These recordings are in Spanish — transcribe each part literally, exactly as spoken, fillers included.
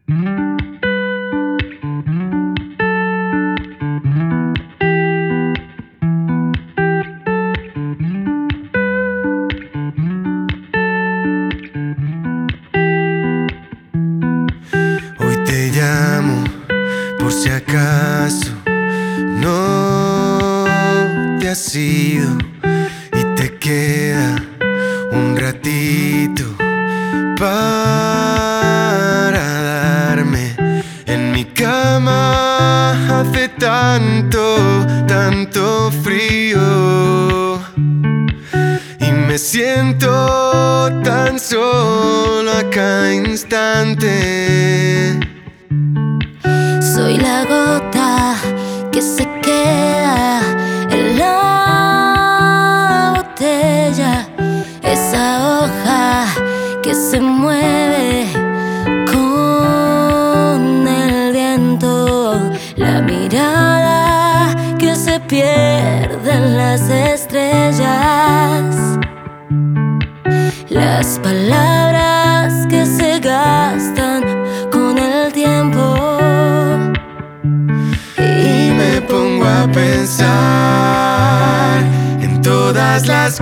Hoy te llamo por si acaso no te has ido y te queda un ratito para darme. En mi cama hace tanto, tanto frío y me siento tan solo a cada instante. Soy la gota que se queda en la botella, esa hoja que se mueve con el viento, la mirada que se pierde en las estrellas, las palabras que se gastan con el tiempo. Y me pongo a pensar en todas las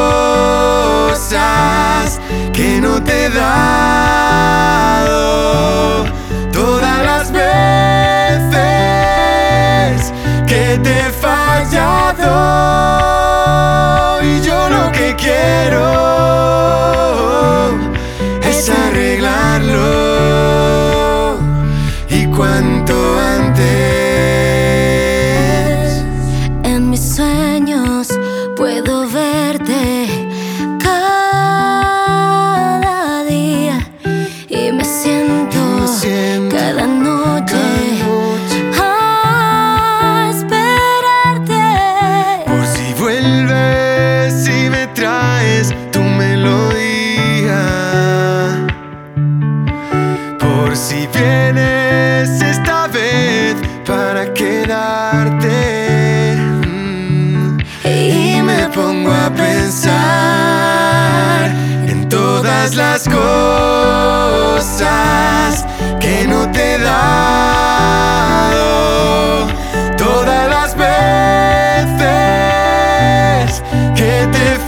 cosas que no te he dado, todas las veces que te he fallado. Y yo lo que quiero es arreglarlo, y cuanto antes. En mis sueños puedo verte cada día y me siento, Y me siento cada noche, cada noche a esperarte. por si vuelves y me traes tu melodía, por si vienes esta vez para quedarte. Mm. Y me pongo a pensar en todas las cosas que no te he dado, todas las veces que te he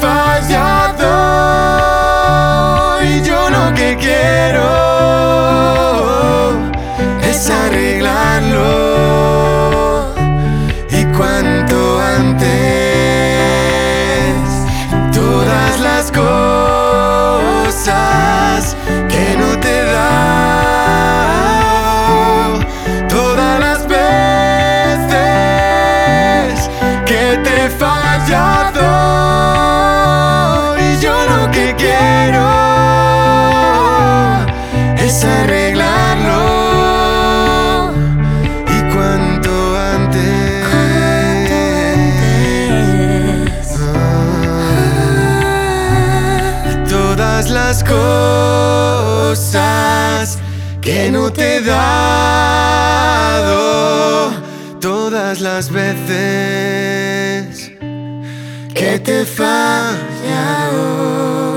fallado. Y yo lo que quiero es arreglarlo, y cuanto antes. Todas las cosas que no te he dado, todas las veces que te he fallado. Y yo lo que quiero es arreglarlo, y cuanto antes. Ah, todas las cosas que no te he dado, todas las veces que te he fallado.